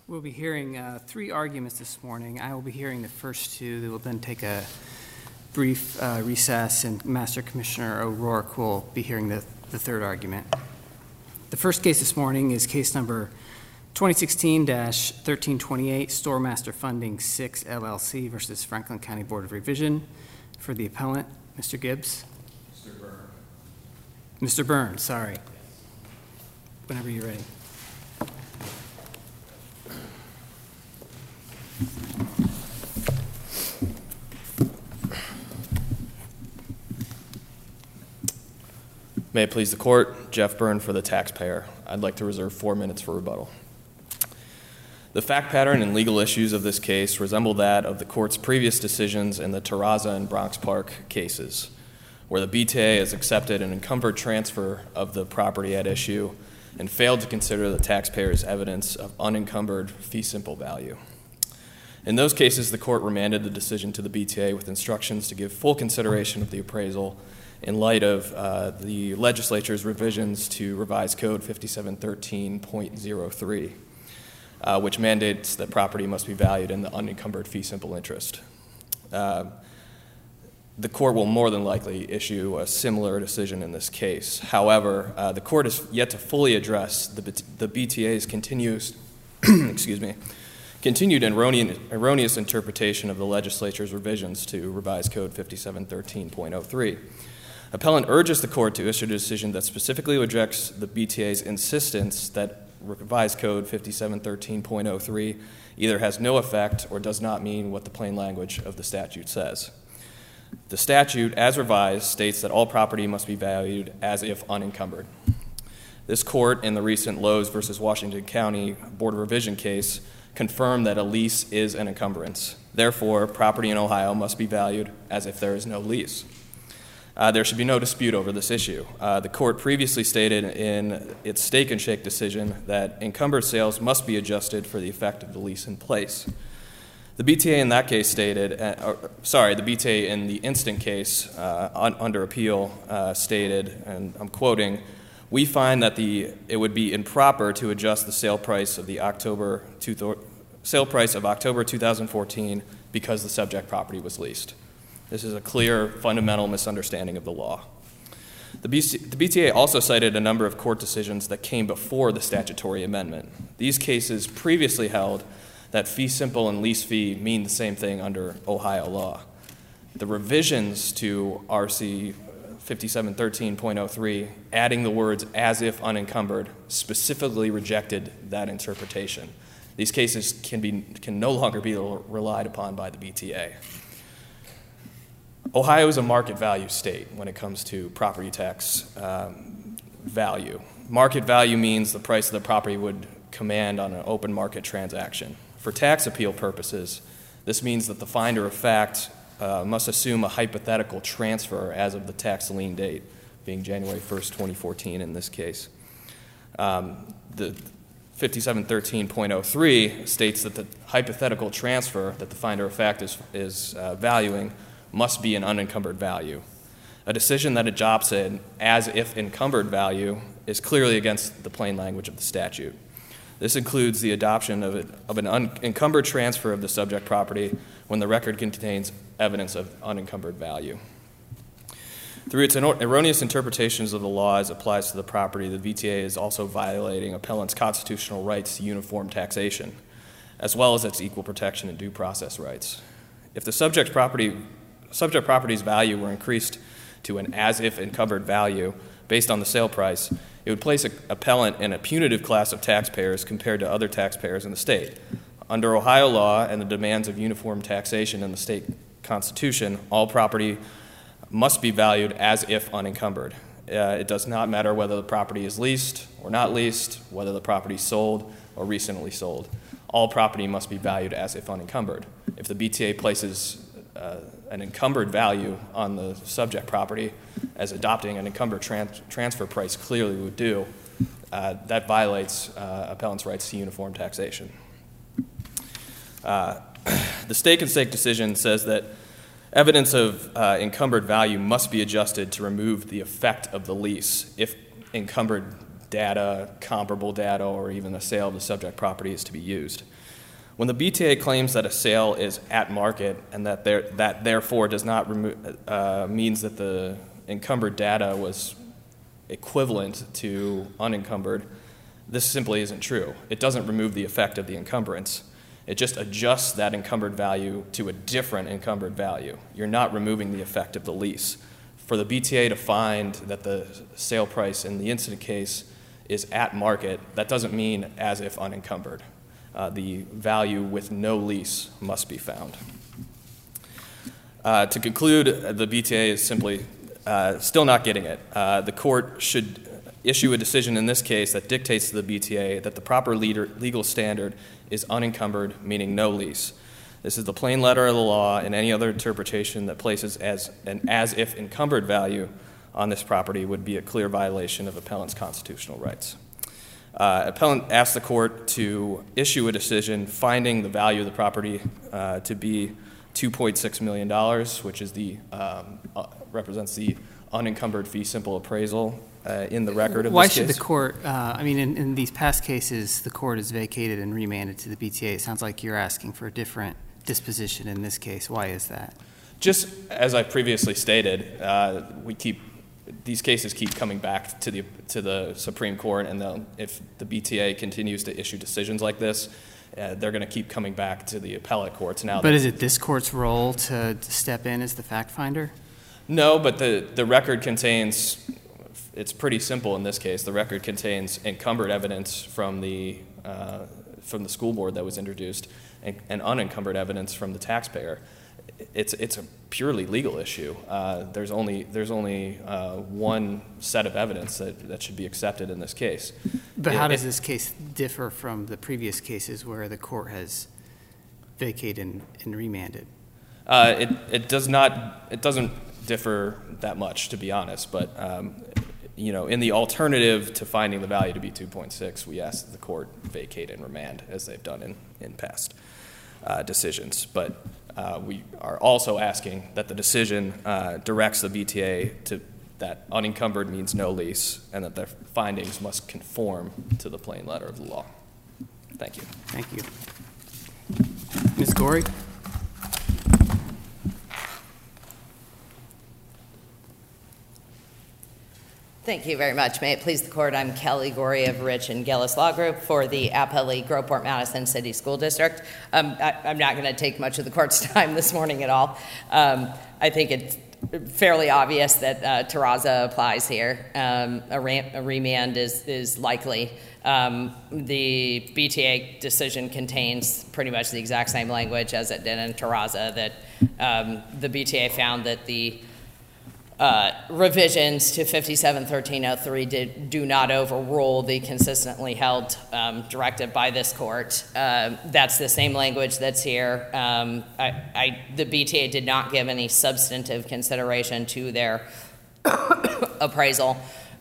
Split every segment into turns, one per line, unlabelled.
We'll be hearing three arguments this morning. I will be hearing the first two. They will then take a brief recess, and Master Commissioner O'Rourke will be hearing the third argument. The first case this morning is case number 2016-1328, Store Master Funding 6 LLC versus Franklin County Board of Revision. For the appellant, Mr. Gibbs.
Mr. Byrne.
Mr. Byrne, sorry. Whenever you're ready.
May it please the court, Jeff Byrne for the taxpayer. I'd like to reserve 4 minutes for rebuttal. The fact pattern and legal issues of this case resemble that of the court's previous decisions in the Terraza and Bronx Park cases, where the BTA has accepted an encumbered transfer of the property at issue and failed to consider the taxpayer's evidence of unencumbered fee simple value. In those cases, the court remanded the decision to the BTA with instructions to give full consideration of the appraisal in light of the legislature's revisions to Revised Code 5713.03, which mandates that property must be valued in the unencumbered fee simple interest. The court will more than likely issue a similar decision in this case. However, the court has yet to fully address the BTA's continued erroneous interpretation of the legislature's revisions to Revised Code 5713.03. Appellant urges the court to issue a decision that specifically rejects the BTA's insistence that Revised Code 5713.03 either has no effect or does not mean what the plain language of the statute says. The statute, as revised, states that all property must be valued as if unencumbered. This court, in the recent Lowe's versus Washington County Board of Revision case, confirmed that a lease is an encumbrance. Therefore, property in Ohio must be valued as if there is no lease. There should be no dispute over this issue. The court previously stated in its Steak and Shake decision that encumbered sales must be adjusted for the effect of the lease in place. The BTA in that case stated, the BTA in the instant case under appeal stated, and I'm quoting, "We find that it would be improper to adjust the sale price of October 2014 because the subject property was leased." This is a clear, fundamental misunderstanding of the law. The BTA also cited a number of court decisions that came before the statutory amendment. These cases previously held that fee simple and lease fee mean the same thing under Ohio law. The revisions to RC 5713.03, adding the words "as if unencumbered," specifically rejected that interpretation. These cases can no longer be relied upon by the BTA. Ohio is a market value state when it comes to property tax value. Market value means the price of the property would command on an open market transaction. For tax appeal purposes, this means that the finder of fact must assume a hypothetical transfer as of the tax lien date, being January 1st, 2014 in this case. The 5713.03 states that the hypothetical transfer that the finder of fact is valuing must be an unencumbered value. A decision that adopts an as if encumbered value is clearly against the plain language of the statute. This includes the adoption of an unencumbered transfer of the subject property when the record contains evidence of unencumbered value. Through its erroneous interpretations of the law as applies to the property, the VTA is also violating appellant's constitutional rights to uniform taxation, as well as its equal protection and due process rights. If the subject property's value were increased to an as-if encumbered value based on the sale price, it would place an appellant in a punitive class of taxpayers compared to other taxpayers in the state. Under Ohio law and the demands of uniform taxation in the state constitution, all property must be valued as if unencumbered. It does not matter whether the property is leased or not leased, whether the property is sold or recently sold. All property must be valued as if unencumbered. If the BTA places an encumbered value on the subject property, as adopting an encumbered transfer price clearly would do, that violates appellant's rights to uniform taxation. The Steak and Shake decision says that evidence of encumbered value must be adjusted to remove the effect of the lease if encumbered data, comparable data, or even the sale of the subject property is to be used. When the BTA claims that a sale is at market and that therefore does not means that the encumbered data was equivalent to unencumbered, this simply isn't true. It doesn't remove the effect of the encumbrance. It just adjusts that encumbered value to a different encumbered value. You're not removing the effect of the lease. For the BTA to find that the sale price in the incident case is at market, that doesn't mean as if unencumbered. The value with no lease must be found. To conclude, the BTA is simply still not getting it. The court should issue a decision in this case that dictates to the BTA that the proper legal standard is unencumbered, meaning no lease. This is the plain letter of the law, and any other interpretation that places an as-if encumbered value on this property would be a clear violation of appellant's constitutional rights. Appellant asked the court to issue a decision finding the value of the property to be $2.6 million, which is represents the unencumbered fee simple appraisal in the record of this case.
Why should the court, in these past cases, the court has vacated and remanded to the BTA. It sounds like you're asking for a different disposition in this case. Why is that?
Just as I previously stated, these cases keep coming back to the Supreme Court, and if the BTA continues to issue decisions like this, they're going to keep coming back to the appellate courts now.
But is it this court's role to step in as the fact finder?
No, but the record contains, it's pretty simple in this case. The record contains encumbered evidence from the school board that was introduced and unencumbered evidence from the taxpayer. It's a purely legal issue. There's only one set of evidence that should be accepted in this case.
But how does this case differ from the previous cases where the court has vacated and remanded?
It doesn't differ that much, to be honest. But in the alternative to finding the value to be 2.6, we ask that the court vacate and remand, as they've done in past decisions. But we are also asking that the decision directs the BTA to that unencumbered means no lease, and that their findings must conform to the plain letter of the law. Thank you.
Thank you. Ms. Gorey?
Thank you very much. May it please the court, I'm Kelly Gorey of Rich and Gillis Law Group for the Appellee Groveport Madison City School District. I'm not going to take much of the court's time this morning at all. I think it's fairly obvious that Terraza applies here. A remand is likely. The BTA decision contains pretty much the exact same language as it did in Terraza, that the BTA found that the revisions to 57-1303 do not overrule the consistently held directive by this court. That's the same language that's here. The BTA did not give any substantive consideration to their appraisal.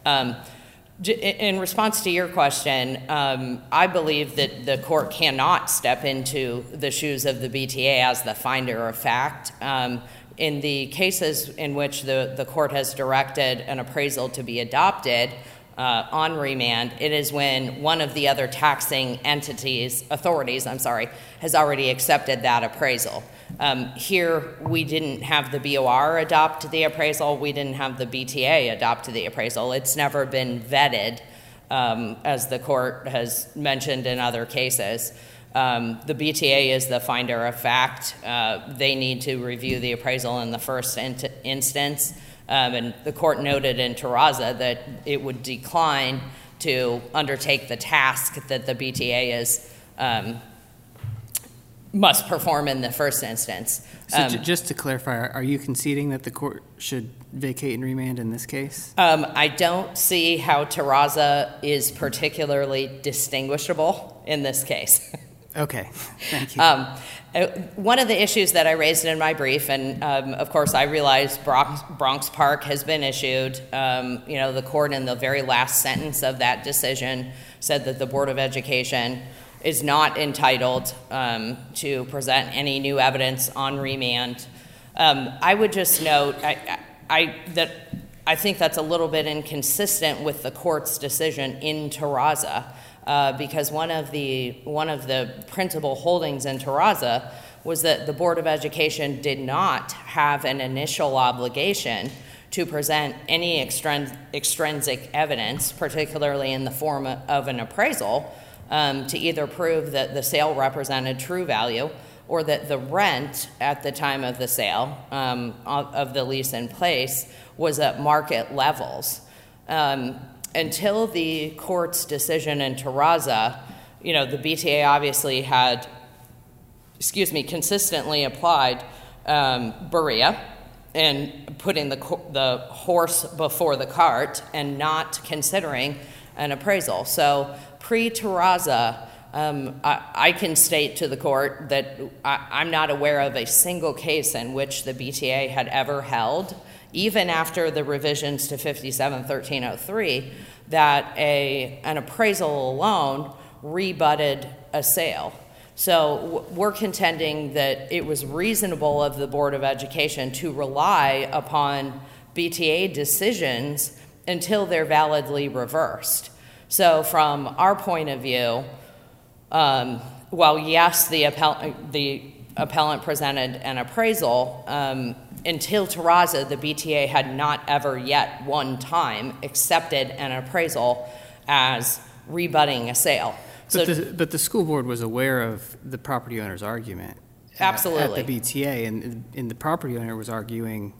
In response to your question, I believe that the court cannot step into the shoes of the BTA as the finder of fact. In the cases in which the court has directed an appraisal to be adopted on remand, it is when one of the other taxing authorities, has already accepted that appraisal. Here, we didn't have the BOR adopt the appraisal. We didn't have the BTA adopt the appraisal. It's never been vetted, as the court has mentioned in other cases. The BTA is the finder of fact. They need to review the appraisal in the first instance. And the court noted in Terraza that it would decline to undertake the task that the BTA must perform in the first instance.
So just to clarify, are you conceding that the court should vacate and remand in this case?
I don't see how Terraza is particularly distinguishable in this case.
Okay, thank you.
One of the issues that I raised in my brief, and of course I realize Bronx Park has been issued. The court in the very last sentence of that decision said that the Board of Education is not entitled to present any new evidence on remand. I would just note that I think that's a little bit inconsistent with the court's decision in Terraza, because one of the principal holdings in Terraza was that the Board of Education did not have an initial obligation to present any extrinsic evidence, particularly in the form of an appraisal, to either prove that the sale represented true value or that the rent at the time of the sale of the lease in place was at market levels. Until the court's decision in Terraza, the BTA obviously had, consistently applied Berea and putting the horse before the cart and not considering an appraisal. So pre-Terraza, I can state to the court that I'm not aware of a single case in which the BTA had ever held, even after the revisions to 57-1303, that an appraisal alone rebutted a sale. So we're contending that it was reasonable of the Board of Education to rely upon BTA decisions until they're validly reversed. So from our point of view, while yes, the appellant presented an appraisal, until Terraza, the BTA had not ever yet one time accepted an appraisal as rebutting a sale.
But the school board was aware of the property owner's argument.
Absolutely.
At the BTA, and the property owner was arguing,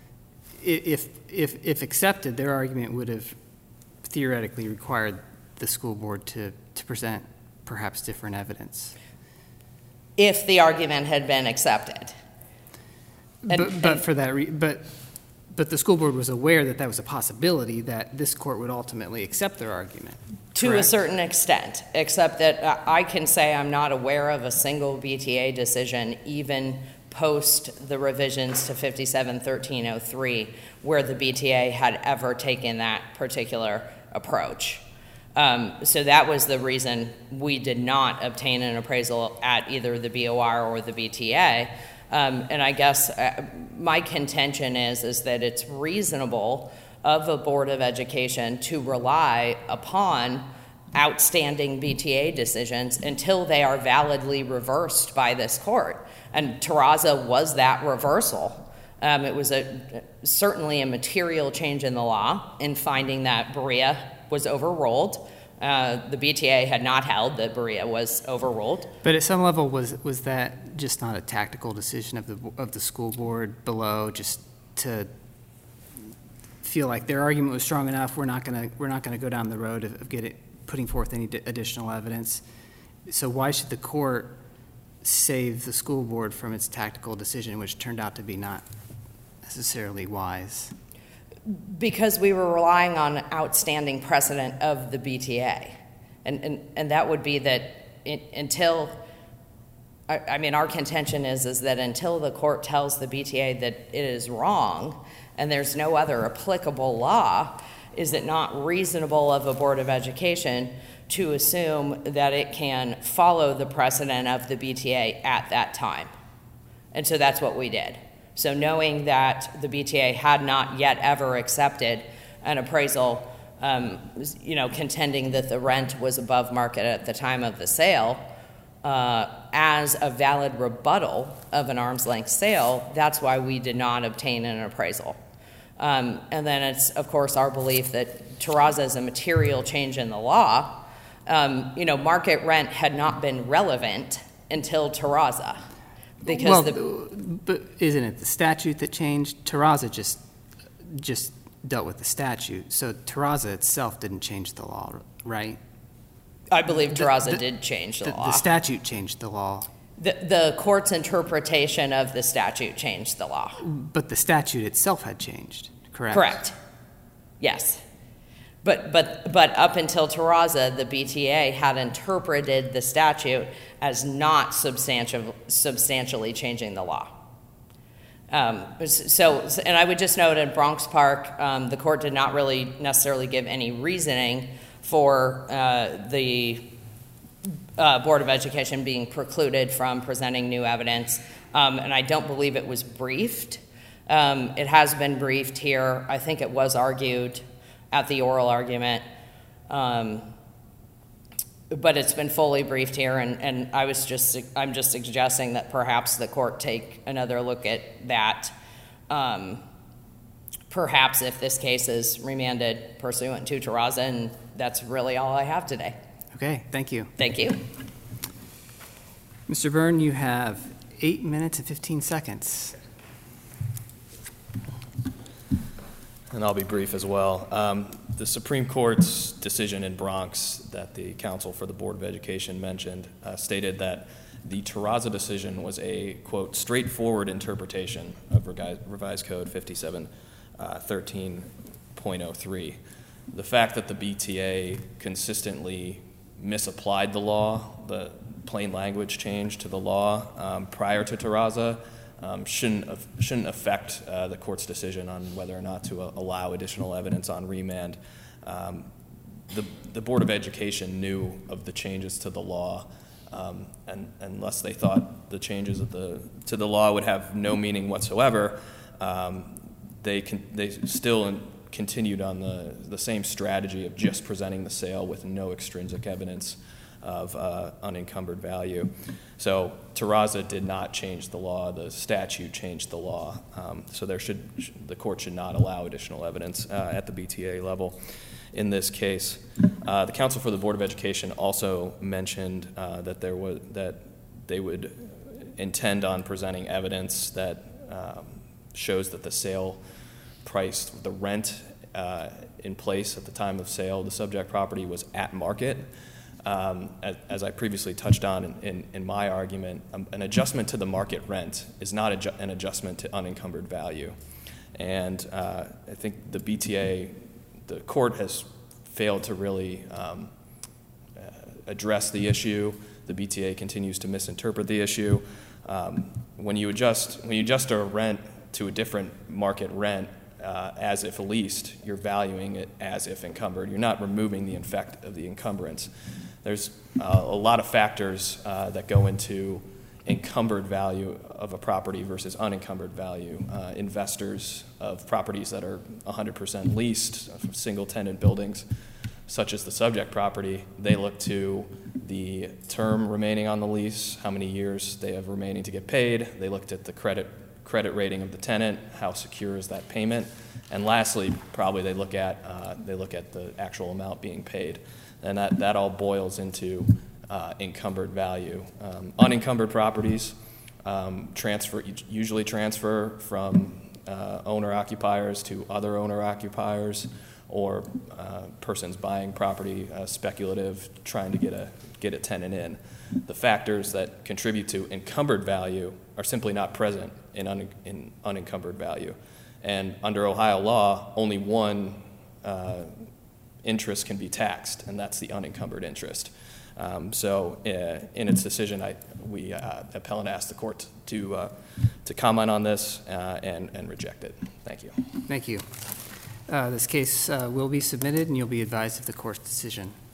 if accepted, their argument would have theoretically required the school board to present perhaps different evidence.
If the argument had been accepted.
But the school board was aware that was a possibility, that this court would ultimately accept their argument.
To a certain extent, except that I can say I'm not aware of a single BTA decision, even post the revisions to 57-1303, where the BTA had ever taken that particular approach. So that was the reason we did not obtain an appraisal at either the BOR or the BTA. And I guess my contention is that it's reasonable of a Board of Education to rely upon outstanding BTA decisions until they are validly reversed by this court. And Terraza was that reversal. It was certainly a material change in the law in finding that Berea was overruled. The BTA had not held that Berea was overruled.
But at some level, was that just not a tactical decision of the school board below, just to feel like their argument was strong enough? We're not going to go down the road of putting forth any additional evidence. So why should the court save the school board from its tactical decision, which turned out to be not necessarily wise?
Because we were relying on outstanding precedent of the BTA. And that would be that our contention is that until the court tells the BTA that it is wrong and there's no other applicable law, is it not reasonable of a Board of Education to assume that it can follow the precedent of the BTA at that time? And so that's what we did. So knowing that the BTA had not yet ever accepted an appraisal, contending that the rent was above market at the time of the sale, as a valid rebuttal of an arm's length sale, that's why we did not obtain an appraisal. And then it's, of course, our belief that Terraza is a material change in the law. Market rent had not been relevant until Terraza.
But isn't it the statute that changed? Terraza just dealt with the statute, so Terraza itself didn't change the law, right?
I believe Terraza did change the law.
The statute changed the law.
The court's interpretation of the statute changed the law.
But the statute itself had changed, correct?
Correct. Yes. But up until Terraza, the BTA had interpreted the statute as not substantially changing the law. And I would just note in Bronx Park, the court did not really necessarily give any reasoning for the Board of Education being precluded from presenting new evidence, and I don't believe it was briefed. It has been briefed here. I think it was argued at the oral argument. But it's been fully briefed here, and I'm just suggesting that perhaps the court take another look at that. Perhaps if this case is remanded pursuant to Terraza, and that's really all I have today.
Okay, thank you.
Thank you.
Mr. Byrne, you have 8 minutes and 15 seconds.
And I'll be brief as well. The Supreme Court's decision in Bronx that the counsel for the Board of Education mentioned stated that the Terraza decision was a, quote, straightforward interpretation of Revised Code 5713.03. The fact that the BTA consistently misapplied the law, the plain language change to the law prior to Terraza, shouldn't affect the court's decision on whether or not to allow additional evidence on remand. The Board of Education knew of the changes to the law, and unless they thought the changes to the law would have no meaning whatsoever, they still continued on the same strategy of just presenting the sale with no extrinsic evidence of unencumbered value. So Terraza did not change the law. The statute changed the law. So the court should not allow additional evidence at the BTA level in this case. The counsel for the Board of Education also mentioned that they would intend on presenting evidence that shows that the sale price, the rent in place at the time of sale, the subject property was at market. As I previously touched on in my argument, an adjustment to the market rent is not an adjustment to unencumbered value. And I think the BTA, the court has failed to really address the issue. The BTA continues to misinterpret the issue. When you adjust a rent to a different market rent, as if leased, you're valuing it as if encumbered. You're not removing the effect of the encumbrance. There's a lot of factors that go into encumbered value of a property versus unencumbered value. Investors of properties that are 100% leased, single-tenant buildings, such as the subject property, they look to the term remaining on the lease, how many years they have remaining to get paid. They looked at the credit rating of the tenant, how secure is that payment, and lastly, probably they look at the actual amount being paid, and that all boils into encumbered value. Unencumbered properties usually transfer from owner-occupiers to other owner-occupiers, or persons buying property speculative, trying to get a tenant in. The factors that contribute to encumbered value are simply not present in unencumbered value. And under Ohio law, only one interest can be taxed, and that's the unencumbered interest. So in its decision, appellant asked the court to comment on this and reject it. Thank you.
Thank you. This case will be submitted, and you'll be advised of the court's decision.